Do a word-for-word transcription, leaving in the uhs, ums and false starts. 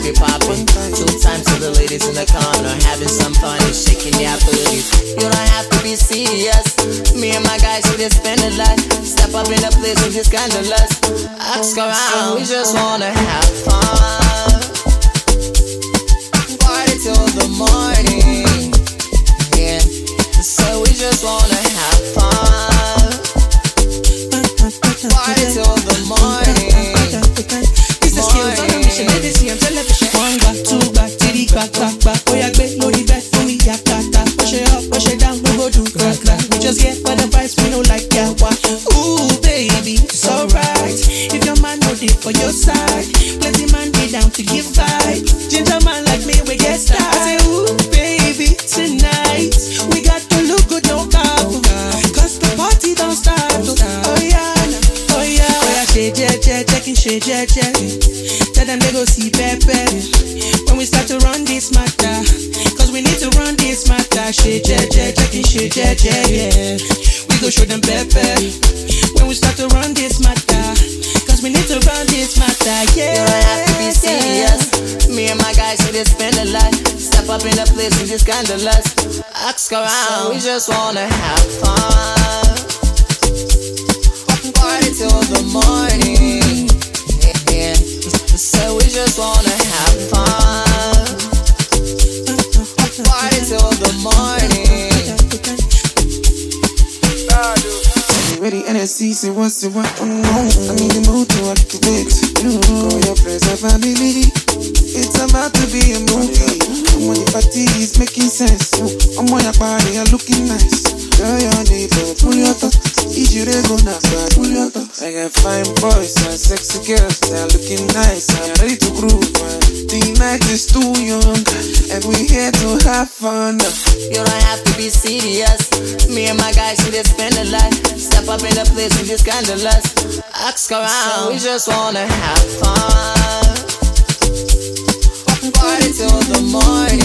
have it popping. Two times to the ladies in the corner, having some fun and shaking their booties. You don't have to be serious. Me and my guys, we just spend a lot. Step up in the place, we just scandalous. Ask around, we just wanna have fun. Party till the morning. Yeah, so we just wanna have fun. Party till the morning. It's the skills on a mission, let me see on television. One back, two back, three back, back, back. Oh yeah, great, load it back for me, yeah, tata. Push it up, push it down, we go do crack, crack. We just get for the price, we know like yeah, what? Ooh, baby, it's alright. If your man know it for your side, plenty man be down to give vibe. Ginger man like me, we get started. I say, ooh, baby, tonight we got to look good, no cap. Cause the party don't start. Oh yeah, oh yeah, oh yeah, shake, check, check, checking, shake, check, check. Tell them they go see Pepe when we start to run this matter. Cause we need to run this matter. Shake, check, check, checking, shake, check, check, yeah. We go show them Pepe when we start to run this matter. Cause we need to run this matter, yeah. You don't have to be serious. Me and my guys, we just spend a lot. Step up in the place, we just scandalous. Ask around, we just wanna have fun. Party till the morning. Yeah, so we just wanna have fun. Party till the morning. Ready, N S C, say what's it, what, oh no. I'm in the mood to activate. Call your friends and family. It's about to be a movie. I'm on the party, it's making sense. I'm on your party, you're looking nice. Tell your neighbor, pull your top. Each you they go now, pull your top. I got fine boys and sexy girls. They're looking nice and ready to groove, man. The night is too young, and we're here to have fun. You don't have to be serious. Me and my guys, we just spend a lot. Step up in the place, we just scandalous. Ask around, we just wanna have fun. Party till the morning.